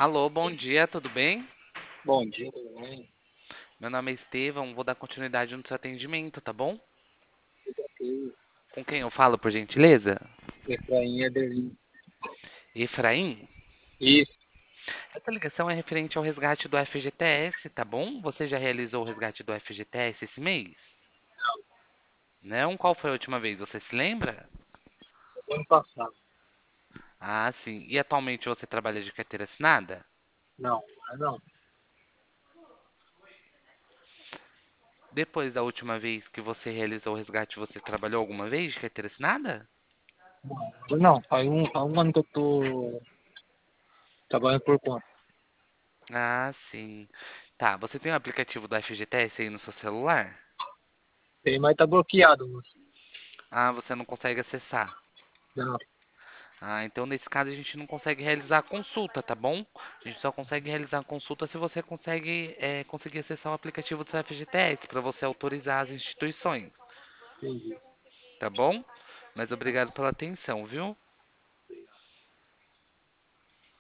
Alô, bom dia, tudo bem? Bom dia, tudo bem? Meu nome é Estevão, vou dar continuidade no seu atendimento, tá bom? Tudo ok. Com quem eu falo, por gentileza? Efraim Ederlin. Efraim? Isso, Essa ligação é referente ao resgate do FGTS, tá bom? Você já realizou o resgate do FGTS esse mês? Não? Qual foi a última vez? Você se lembra? ano passado. Ah, sim. E atualmente você trabalha de carteira assinada? Não. Depois da última vez que você realizou o resgate, você trabalhou alguma vez de carteira assinada? Não, faz um ano que eu tô trabalhando por conta. Ah, sim. Tá, você tem o aplicativo do FGTS aí no seu celular? Tem, mas tá bloqueado, moço. Ah, você não consegue acessar. Não, Ah, então nesse caso a gente não consegue realizar a consulta, tá bom? A gente só consegue realizar a consulta se você conseguir acessar o aplicativo do seu FGTS para você autorizar as instituições, entendi. tá bom? Mas obrigado pela atenção, viu?